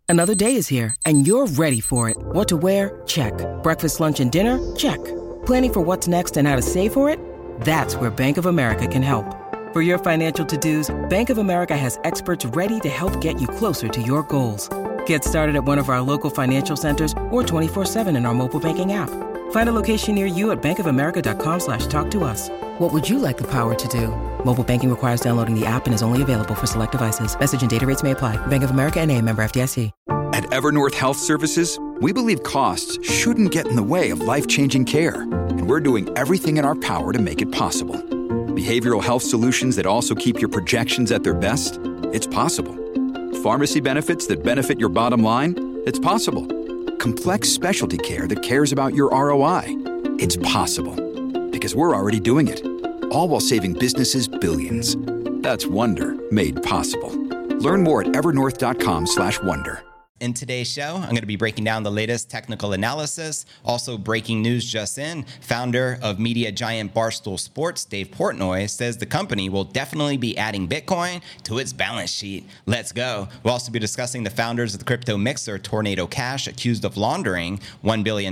Another day is here, and you're ready for it. What to wear? Check. Breakfast, lunch, and dinner? Check. Planning for what's next and how to save for it? That's where Bank of America can help. For your financial to-dos, Bank of America has experts ready to help get you closer to your goals. Get started at one of our local financial centers or 24/7 in our mobile banking app. Find a location near you at bankofamerica.com/talktous. What would you like the power to do? Mobile banking requires downloading the app and is only available for select devices. Message and data rates may apply. Bank of America N.A., member FDIC. At Evernorth Health Services, we believe costs shouldn't get in the way of life-changing care, and we're doing everything in our power to make it possible. Behavioral health solutions that also keep your projections at their best? It's possible. Pharmacy benefits that benefit your bottom line? It's possible. Complex specialty care that cares about your ROI? It's possible. Because we're already doing it. All while saving businesses billions. That's Wonder made possible. Learn more at evernorth.com/wonder. In today's show, I'm going to be breaking down the latest technical analysis. Also breaking news just in, founder of media giant Barstool Sports, Dave Portnoy, says the company will definitely be adding Bitcoin to its balance sheet. Let's go. We'll also be discussing the founders of the crypto mixer Tornado Cash, accused of laundering $1 billion,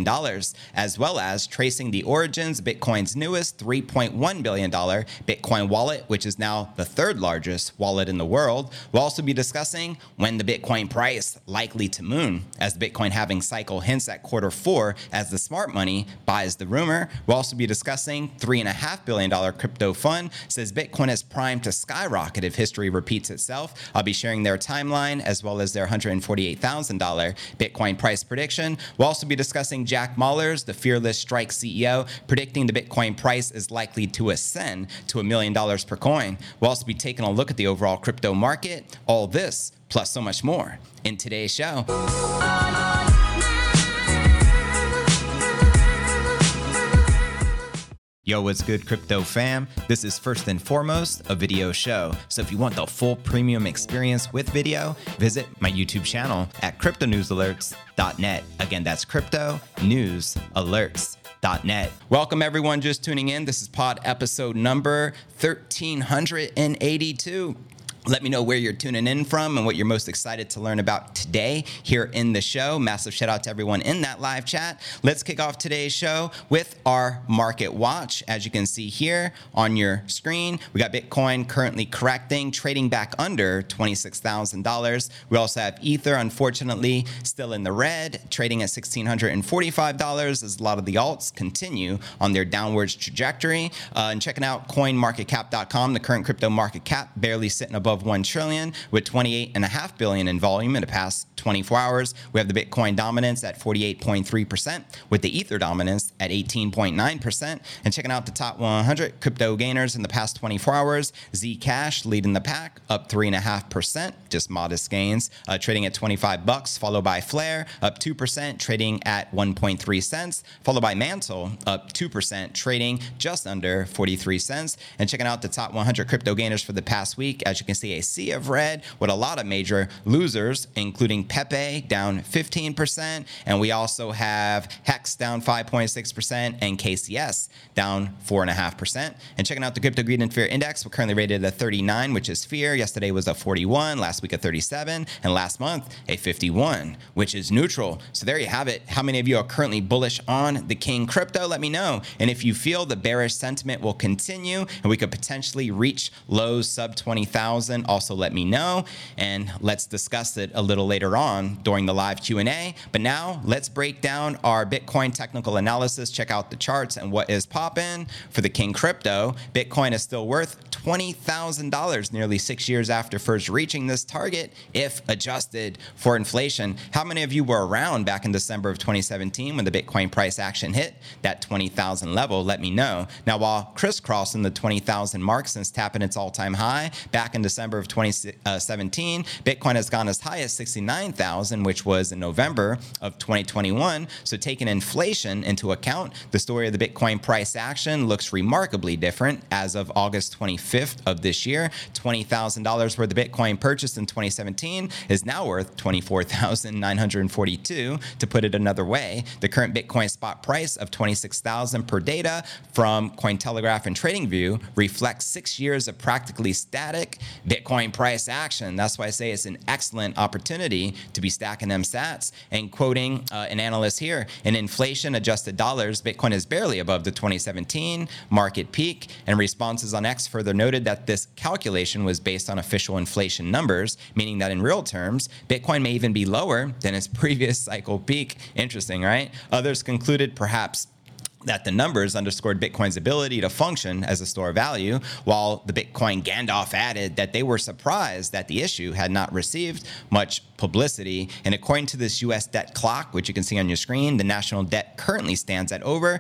as well as tracing the origins of Bitcoin's newest $3.1 billion Bitcoin wallet, which is now the third largest wallet in the world. We'll also be discussing when the Bitcoin price likely to moon, as the Bitcoin halving cycle hints at Q4 as the smart money buys the rumor. We'll also be discussing $3.5 billion crypto fund says Bitcoin is primed to skyrocket if history repeats itself. I'll be sharing their timeline as well as their $148,000 Bitcoin price prediction. We'll also be discussing Jack Mallers, the Fearless Strike CEO, predicting the Bitcoin price is likely to ascend to $1 million per coin. We'll also be taking a look at the overall crypto market. All this plus so much more in today's show. Yo, what's good, crypto fam? This is first and foremost a video show. So if you want the full premium experience with video, visit my YouTube channel at cryptonewsalerts.net. Again, that's cryptonewsalerts.net. Welcome everyone just tuning in. This is pod episode number 1382. Let me know where you're tuning in from and what you're most excited to learn about today here in the show. Massive shout out to everyone in that live chat. Let's kick off today's show with our market watch. As you can see here on your screen, we got Bitcoin currently correcting, trading back under $26,000. We also have Ether, unfortunately, still in the red, trading at $1,645 as a lot of the alts continue on their downwards trajectory. And checking out coinmarketcap.com, the current crypto market cap barely sitting above 1 trillion with 28.5 billion in volume in the past 24 hours. We have the Bitcoin dominance at 48.3% with the Ether dominance at 18.9%. And checking out the top 100 crypto gainers in the past 24 hours, Zcash leading the pack, up 3.5%, just modest gains, trading at $25, followed by Flare, up 2%, trading at 1.3 cents, followed by Mantle, up 2%, trading just under 43 cents. And checking out the top 100 crypto gainers for the past week, as you can see, a sea of red with a lot of major losers, including Pepe down 15%, and we also have Hex down 5.6% and KCS down 4.5%. And checking out the Crypto Greed and Fear Index, we're currently rated at 39, which is fear. Yesterday was a 41, last week a 37, and last month a 51, which is neutral. So there you have it. How many of you are currently bullish on the King Crypto? Let me know. And if you feel the bearish sentiment will continue and we could potentially reach lows sub 20,000, also let me know, and let's discuss it a little later on during the live Q&A. But now let's break down our Bitcoin technical analysis, check out the charts and what is popping for the King Crypto. Bitcoin is still worth $20,000 nearly 6 years after first reaching this target if adjusted for inflation. How many of you were around back in December of 2017 when the Bitcoin price action hit that 20,000 level? Let me know. Now, while crisscrossing the 20,000 mark since tapping its all-time high back in December of 2017, Bitcoin has gone as high as 69,000, which was in November of 2021. So taking inflation into account, the story of the Bitcoin price action looks remarkably different as of August 25th 25th of this year. $20,000 worth of Bitcoin purchased in 2017 is now worth $24,942. To put it another way, the current Bitcoin spot price of $26,000 per data from Cointelegraph and TradingView reflects 6 years of practically static Bitcoin price action. That's why I say it's an excellent opportunity to be stacking them sats. And quoting an analyst here, in inflation-adjusted dollars, Bitcoin is barely above the 2017 market peak. And responses on X further noted that this calculation was based on official inflation numbers, meaning that in real terms, Bitcoin may even be lower than its previous cycle peak. Interesting, right? Others concluded perhaps that the numbers underscored Bitcoin's ability to function as a store of value, while the Bitcoin Gandalf added that they were surprised that the issue had not received much publicity. And according to this U.S. debt clock, which you can see on your screen, the national debt currently stands at over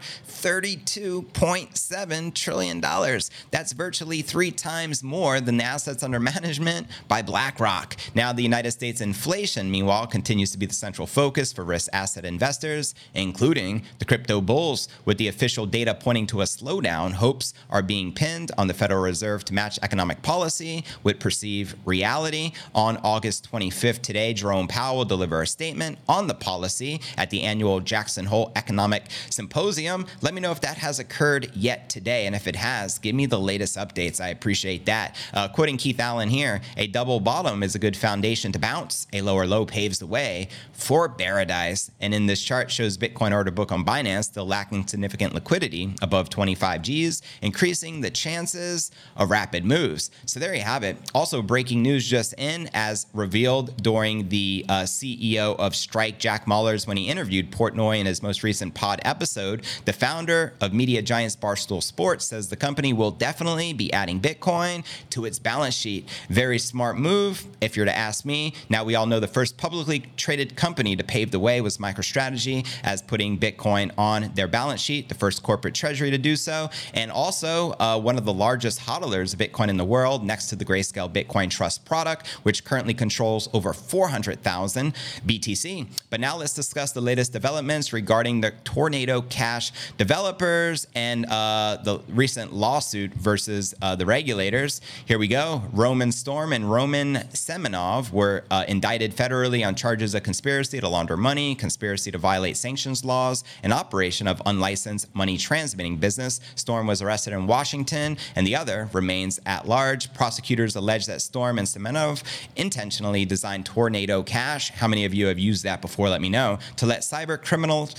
$32.7 trillion. That's virtually 3 times more than the assets under management by BlackRock. Now, the United States inflation, meanwhile, continues to be the central focus for risk asset investors, including the crypto bulls. With the official data pointing to a slowdown, hopes are being pinned on the Federal Reserve to match economic policy with perceived reality. On August 25th today, Jerome Powell will deliver a statement on the policy at the annual Jackson Hole Economic Symposium. Let me know if that has occurred yet today, and if it has, give me the latest updates. I appreciate that. Quoting Keith Allen here, a double bottom is a good foundation to bounce. A lower low paves the way for paradise. And in this chart shows Bitcoin order book on Binance still lacking significant liquidity above 25 Gs, increasing the chances of rapid moves. So there you have it. Also, breaking news just in, as revealed during the CEO of Strike, Jack Mallers, when he interviewed Portnoy in his most recent pod episode, the founder of media giants Barstool Sports says the company will definitely be adding Bitcoin to its balance sheet. Very smart move, if you're to ask me. Now, we all know the first publicly traded company to pave the way was MicroStrategy, as putting Bitcoin on their balance sheet, the first corporate treasury to do so, and also one of the largest hodlers of Bitcoin in the world, next to the Grayscale Bitcoin Trust product, which currently controls over 400,000 BTC. But now let's discuss the latest developments regarding the Tornado Cash developers and the recent lawsuit versus the regulators. Here we go. Roman Storm and Roman Semenov were indicted federally on charges of conspiracy to launder money, conspiracy to violate sanctions laws, and operation of unlicensed money transmitting business. Storm was arrested in Washington, and the other remains at large. Prosecutors allege that Storm and Semenov intentionally designed Tornado Cash. How many of you have used that before? Let me know. To let cyber criminals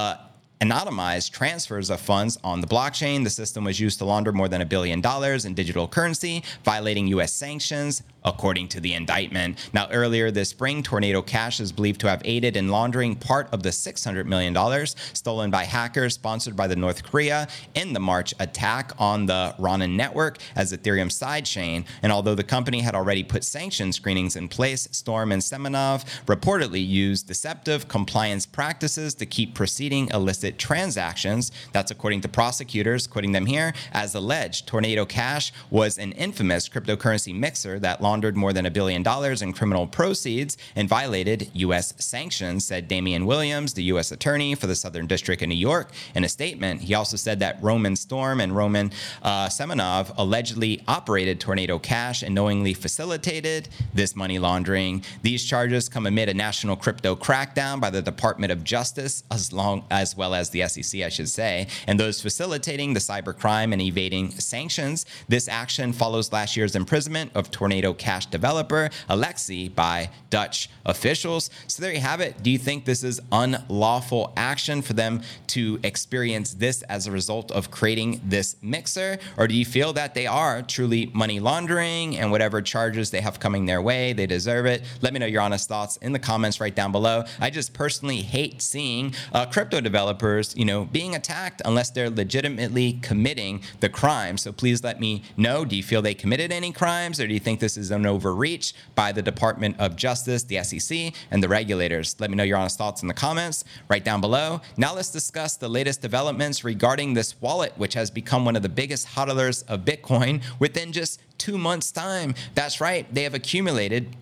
anonymized transfers of funds on the blockchain. The system was used to launder more than $1 billion in digital currency, violating U.S. sanctions, according to the indictment. Now, earlier this spring, Tornado Cash is believed to have aided in laundering part of the $600 million stolen by hackers sponsored by the North Korea in the March attack on the Ronin network as Ethereum sidechain. And although the company had already put sanction screenings in place, Storm and Semenov reportedly used deceptive compliance practices to keep proceeding illicit transactions. That's according to prosecutors, quoting them here, as alleged. Tornado Cash was an infamous cryptocurrency mixer that laundered more than $1 billion in criminal proceeds and violated U.S. sanctions, said Damian Williams, the U.S. attorney for the Southern District of New York, in a statement. He also said that Roman Storm and Roman Semenov allegedly operated Tornado Cash and knowingly facilitated this money laundering. These charges come amid a national crypto crackdown by the Department of Justice, as well as the SEC, I should say, and those facilitating the cybercrime and evading sanctions. This action follows last year's imprisonment of Tornado Cash developer Alexei by Dutch officials. So there you have it. Do you think this is unlawful action for them to experience this as a result of creating this mixer? Or do you feel that they are truly money laundering and whatever charges they have coming their way, they deserve it? Let me know your honest thoughts in the comments right down below. I just personally hate seeing crypto developers, being attacked unless they're legitimately committing the crime. So please let me know. Do you feel they committed any crimes, or do you think this is an overreach by the Department of Justice, the SEC, and the regulators? Let me know your honest thoughts in the comments right down below. Now let's discuss the latest developments regarding this wallet, which has become one of the biggest hodlers of Bitcoin within just 2 months' time. That's right. They have accumulated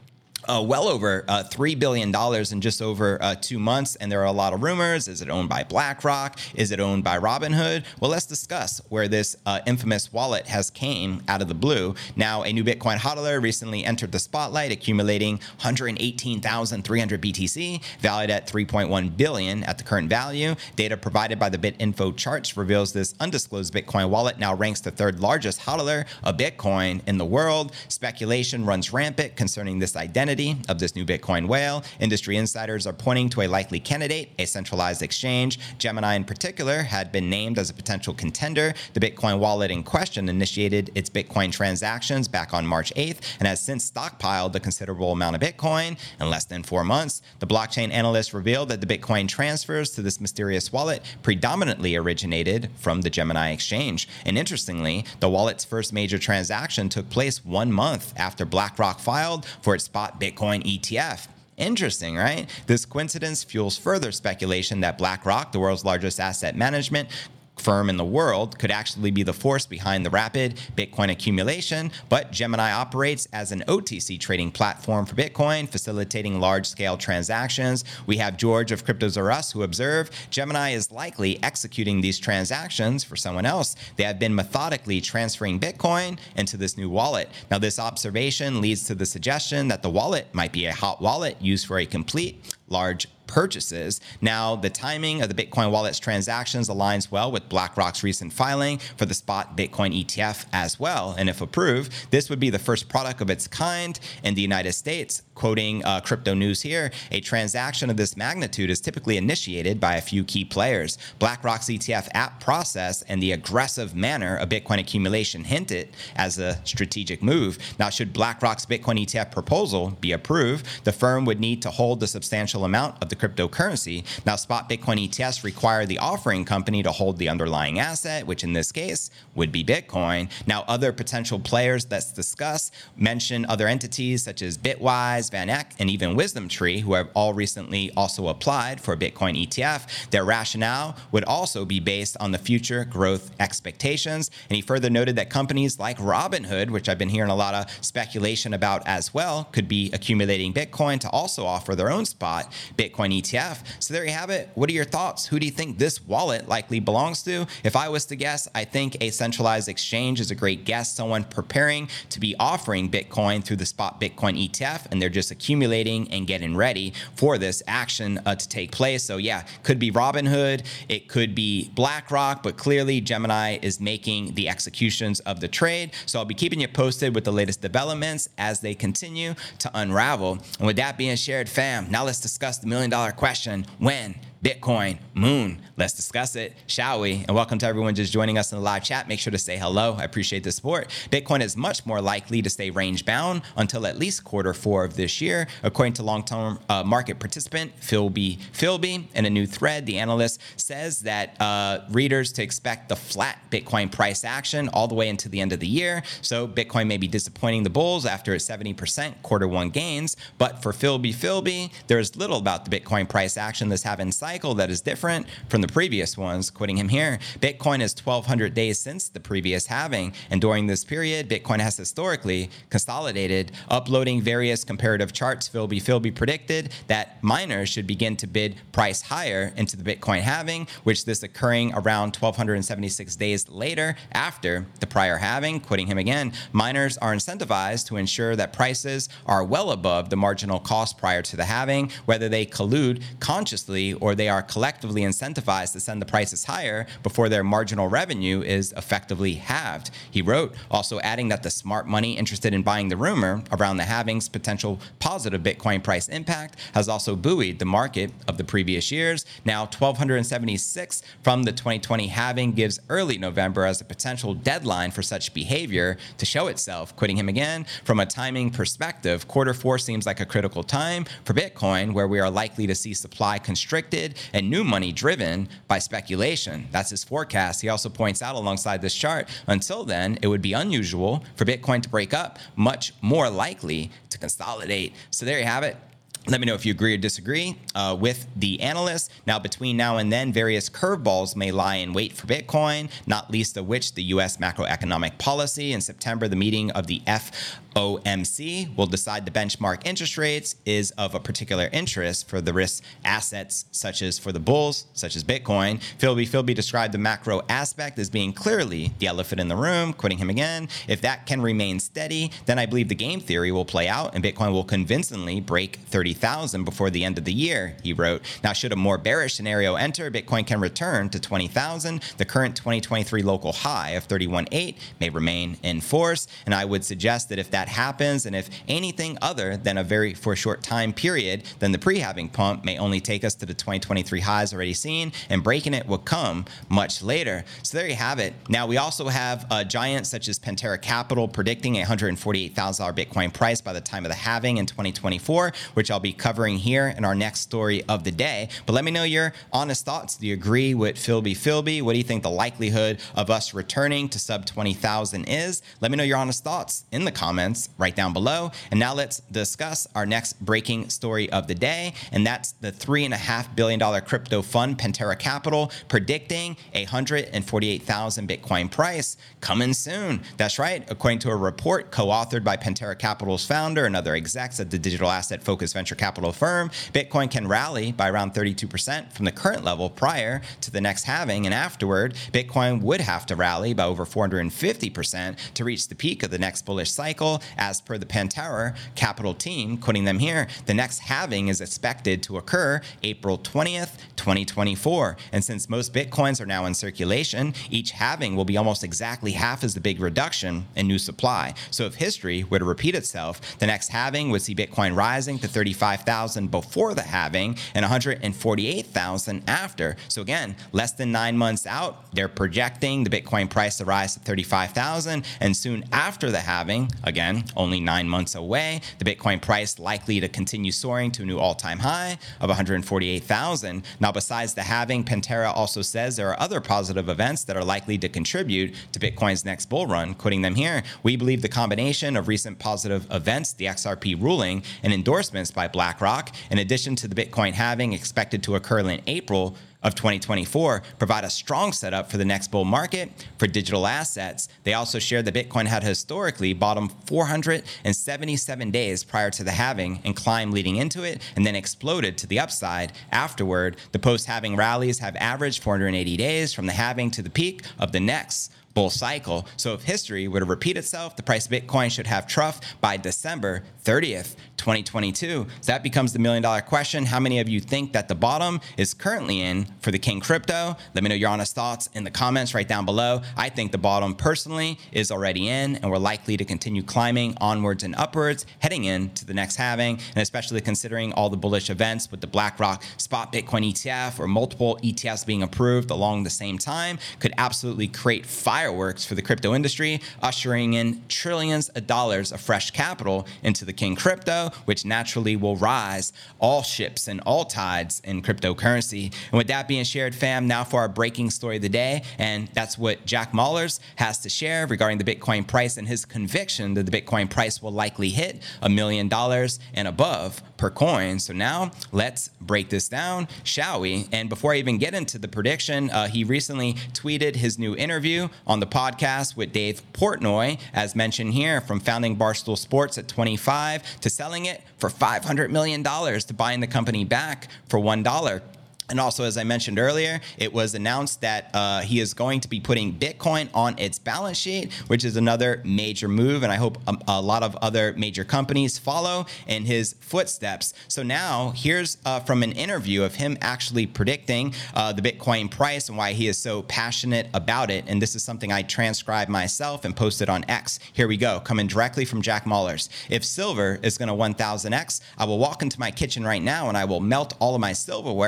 well over $3 billion in just over 2 months. And there are a lot of rumors. Is it owned by BlackRock? Is it owned by Robinhood? Well, let's discuss where this infamous wallet has came out of the blue. Now, a new Bitcoin hodler recently entered the spotlight, accumulating 118,300 BTC, valued at $3.1 billion at the current value. Data provided by the BitInfo charts reveals this undisclosed Bitcoin wallet now ranks the third largest hodler of Bitcoin in the world. Speculation runs rampant concerning this identity of this new Bitcoin whale. Industry insiders are pointing to a likely candidate, a centralized exchange. Gemini in particular had been named as a potential contender. The Bitcoin wallet in question initiated its Bitcoin transactions back on March 8th and has since stockpiled a considerable amount of Bitcoin in less than 4 months. The blockchain analyst revealed that the Bitcoin transfers to this mysterious wallet predominantly originated from the Gemini exchange. And interestingly, the wallet's first major transaction took place 1 month after BlackRock filed for its spot Bitcoin ETF. Interesting, right? This coincidence fuels further speculation that BlackRock, the world's largest asset management firm in the world, could actually be the force behind the rapid Bitcoin accumulation, but Gemini operates as an OTC trading platform for Bitcoin, facilitating large-scale transactions. We have George of Cryptos R Us who observed Gemini is likely executing these transactions for someone else. They have been methodically transferring Bitcoin into this new wallet. Now, this observation leads to the suggestion that the wallet might be a hot wallet used for a complete large purchases. Now, the timing of the Bitcoin wallet's transactions aligns well with BlackRock's recent filing for the spot Bitcoin ETF as well. And if approved, this would be the first product of its kind in the United States. Quoting Crypto News here, a transaction of this magnitude is typically initiated by a few key players. BlackRock's ETF app process and the aggressive manner of Bitcoin accumulation hinted as a strategic move. Now, should BlackRock's Bitcoin ETF proposal be approved, the firm would need to hold a substantial amount of the cryptocurrency. Now, spot Bitcoin ETFs require the offering company to hold the underlying asset, which in this case would be Bitcoin. Now, other potential players let's discuss mention other entities such as Bitwise, VanEck, and even WisdomTree, who have all recently also applied for a Bitcoin ETF. Their rationale would also be based on the future growth expectations. And he further noted that companies like Robinhood, which I've been hearing a lot of speculation about as well, could be accumulating Bitcoin to also offer their own spot Bitcoin ETF. So there you have it. What are your thoughts? Who do you think this wallet likely belongs to? If I was to guess, I think a centralized exchange is a great guess. Someone preparing to be offering Bitcoin through the spot Bitcoin ETF, and they're just accumulating and getting ready for this action to take place. So yeah, could be Robinhood, it could be BlackRock, but clearly Gemini is making the executions of the trade. So I'll be keeping you posted with the latest developments as they continue to unravel. And with that being shared, fam, now let's discuss the $1 million question. When? Bitcoin, moon. Let's discuss it, shall we? And welcome to everyone just joining us in the live chat. Make sure to say hello. I appreciate the support. Bitcoin is much more likely to stay range bound until at least Q4 of this year, according to long-term market participant Philby. In a new thread, the analyst says that readers to expect the flat Bitcoin price action all the way into the end of the year. So Bitcoin may be disappointing the bulls after its 70% Q1 gains. But for Philby, there's little about the Bitcoin price action this having cycle that is different from the previous ones. Quoting him here, Bitcoin is 1,200 days since the previous halving, and during this period, Bitcoin has historically consolidated. Uploading various comparative charts, Philby predicted that miners should begin to bid price higher into the Bitcoin halving, which this occurring around 1,276 days later after the prior halving. Quoting him again, miners are incentivized to ensure that prices are well above the marginal cost prior to the halving, whether they collude consciously or they are collectively incentivized to send the prices higher before their marginal revenue is effectively halved. He wrote, also adding that the smart money interested in buying the rumor around the halving's potential positive Bitcoin price impact has also buoyed the market of the previous years. Now, 1,276 from the 2020 halving gives early November as a potential deadline for such behavior to show itself. Quoting him again, from a timing perspective, Q4 seems like a critical time for Bitcoin, where we are likely to see supply constricted and new money driven by speculation. That's his forecast. He also points out alongside this chart, until then, it would be unusual for Bitcoin to break up, much more likely to consolidate. So there you have it. Let me know if you agree or disagree with the analysts. Now, between now and then, various curveballs may lie in wait for Bitcoin, not least of which the U.S. macroeconomic policy. In September, the meeting of the FOMC will decide the benchmark interest rates is of a particular interest for the risk assets, such as for the bulls, such as Bitcoin. Philby described the macro aspect as being clearly the elephant in the room, quoting him again. If that can remain steady, then I believe the game theory will play out and Bitcoin will convincingly break 30,000 before the end of the year, he wrote. Now, should a more bearish scenario enter, Bitcoin can return to 20,000. The current 2023 local high of 31.8 may remain in force. And I would suggest that if that happens, and if anything other than for a short time period, then the pre-halving pump may only take us to the 2023 highs already seen, and breaking it will come much later. So there you have it. Now, we also have giants such as Pantera Capital predicting a $148,000 Bitcoin price by the time of the halving in 2024, which I'll be covering here in our next story of the day. But let me know your honest thoughts. Do you agree with Philby? What do you think the likelihood of us returning to sub 20,000 is? Let me know your honest thoughts in the comments right down below. And now let's discuss our next breaking story of the day. And that's the $3.5 billion crypto fund, Pantera Capital, predicting a 148,000 Bitcoin price coming soon. That's right. According to a report co-authored by Pantera Capital's founder and other execs at the digital asset focused venture capital firm, Bitcoin can rally by around 32% from the current level prior to the next halving. And afterward, Bitcoin would have to rally by over 450% to reach the peak of the next bullish cycle. As per the Pantera Capital team, quoting them here, the next halving is expected to occur April 20th, 2024. And since most Bitcoins are now in circulation, each halving will be almost exactly half as the big reduction in new supply. So if history were to repeat itself, the next halving would see Bitcoin rising to 35,000 before the halving and 148,000 after. So again, less than 9 months out, they're projecting the Bitcoin price to rise to 35,000, and soon after the halving, again, only 9 months away, the Bitcoin price likely to continue soaring to a new all-time high of 148,000. Now, besides the halving, Pantera also says there are other positive events that are likely to contribute to Bitcoin's next bull run. Quoting them here, we believe the combination of recent positive events, the XRP ruling, and endorsements by BlackRock, in addition to the Bitcoin halving expected to occur in April of 2024, provide a strong setup for the next bull market for digital assets. They also shared that Bitcoin had historically bottomed 477 days prior to the halving and climbed leading into it, and then exploded to the upside afterward. The post-halving rallies have averaged 480 days from the halving to the peak of the next bull cycle. So if history were to repeat itself, the price of Bitcoin should have troughed by December 30th, 2022. So that becomes the $1 million question. How many of you think that the bottom is currently in for the King Crypto? Let me know your honest thoughts in the comments right down below. I think the bottom personally is already in, and we're likely to continue climbing onwards and upwards heading into the next halving, and especially considering all the bullish events with the BlackRock spot Bitcoin ETF or multiple ETFs being approved along the same time could absolutely create fireworks for the crypto industry, ushering in trillions of dollars of fresh capital into the King Crypto, which naturally will rise all ships and all tides in cryptocurrency. And with that being shared, fam, now for our breaking story of the day. And that's what Jack Mallers has to share regarding the Bitcoin price and his conviction that the Bitcoin price will likely hit $1 million and above per coin. So now let's break this down, shall we? And before I even get into the prediction, he recently tweeted his new interview on the podcast with Dave Portnoy, as mentioned here, from founding Barstool Sports at 25 to selling it for $500 million to buying the company back for $1. And also, as I mentioned earlier, it was announced that he is going to be putting Bitcoin on its balance sheet, which is another major move. And I hope a lot of other major companies follow in his footsteps. So now here's from an interview of him actually predicting the Bitcoin price and why he is so passionate about it. And this is something I transcribed myself and posted on X. Here we go, coming directly from Jack Mallers. If silver is going to 1000X, I will walk into my kitchen right now and I will melt all of my silverware and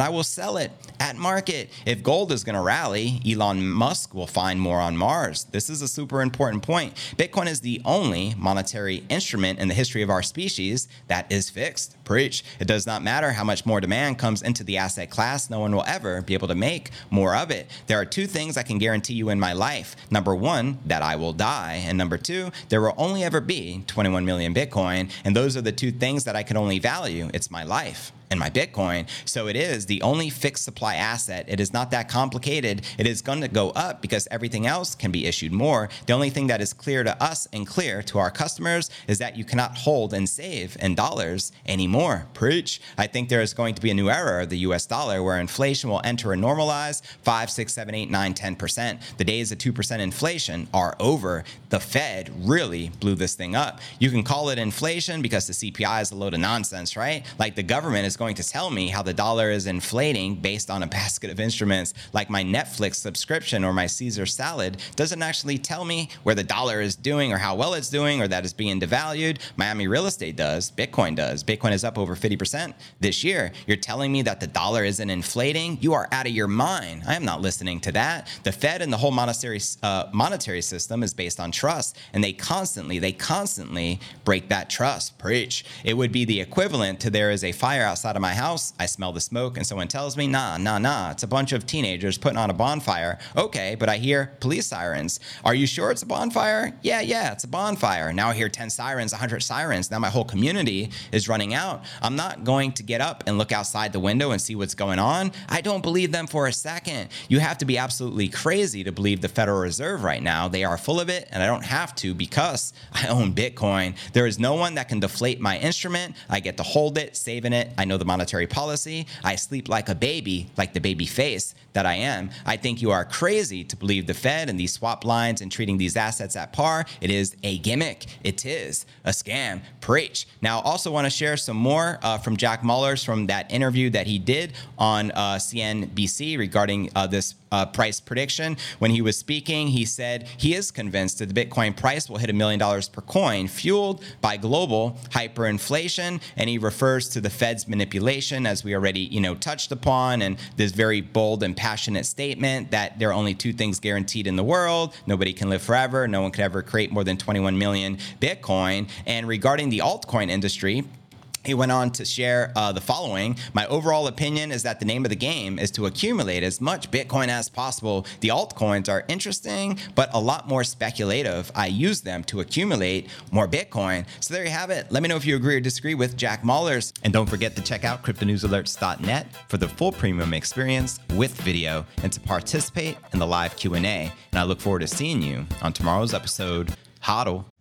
I will sell it at market. If gold is going to rally, Elon Musk will find more on Mars. This is a super important point. Bitcoin is the only monetary instrument in the history of our species that is fixed. Preach. It does not matter how much more demand comes into the asset class. No one will ever be able to make more of it. There are two things I can guarantee you in my life. Number one, that I will die. And number two, there will only ever be 21 million Bitcoin. And those are the two things that I can only value. It's my life and my Bitcoin. So it is the only fixed supply asset. It is not that complicated. It is going to go up because everything else can be issued more. The only thing that is clear to us and clear to our customers is that you cannot hold and save in dollars anymore. Preach. I think there is going to be a new era of the US dollar where inflation will enter and normalize 5, 6, 7, 8, 9, 10%. The days of 2% inflation are over. The Fed really blew this thing up. You can call it inflation because the CPI is a load of nonsense, right? Like the government is going to tell me how the dollar is inflating based on a basket of instruments like my Netflix subscription or my Caesar salad doesn't actually tell me where the dollar is doing or how well it's doing or that it's being devalued. Miami real estate does. Bitcoin does. Bitcoin is up over 50% this year. You're telling me that the dollar isn't inflating? You are out of your mind. I am not listening to that. The Fed and the whole monetary system is based on trust, and they constantly break that trust. Preach. It would be the equivalent to there is a fire outside of my house, I smell the smoke, and someone tells me, nah, it's a bunch of teenagers putting on a bonfire. Okay, but I hear police sirens. Are you sure it's a bonfire? Yeah, it's a bonfire. Now I hear 10 sirens, 100 sirens. Now my whole community is running out. I'm not going to get up and look outside the window and see what's going on. I don't believe them for a second. You have to be absolutely crazy to believe the Federal Reserve right now. They are full of it, and I don't have to because I own Bitcoin. There is no one that can deflate my instrument. I get to hold it, saving it. I know the monetary policy. I sleep like a baby, like the baby face that I am. I think you are crazy to believe the Fed and these swap lines and treating these assets at par. It is a gimmick. It is a scam. Preach. Now, also want to share some more from Jack Mallers from that interview that he did on CNBC regarding this price prediction. When he was speaking, he said he is convinced that the Bitcoin price will hit $1 million per coin, fueled by global hyperinflation. And he refers to the Fed's manipulation, as we already, touched upon, and this very bold and passionate statement that there are only two things guaranteed in the world. Nobody can live forever. No one could ever create more than 21 million Bitcoin. And regarding the altcoin industry, he went on to share the following. My overall opinion is that the name of the game is to accumulate as much Bitcoin as possible. The altcoins are interesting, but a lot more speculative. I use them to accumulate more Bitcoin. So there you have it. Let me know if you agree or disagree with Jack Mallers. And don't forget to check out cryptonewsalerts.net for the full premium experience with video and to participate in the live Q&A. And I look forward to seeing you on tomorrow's episode. Hodl.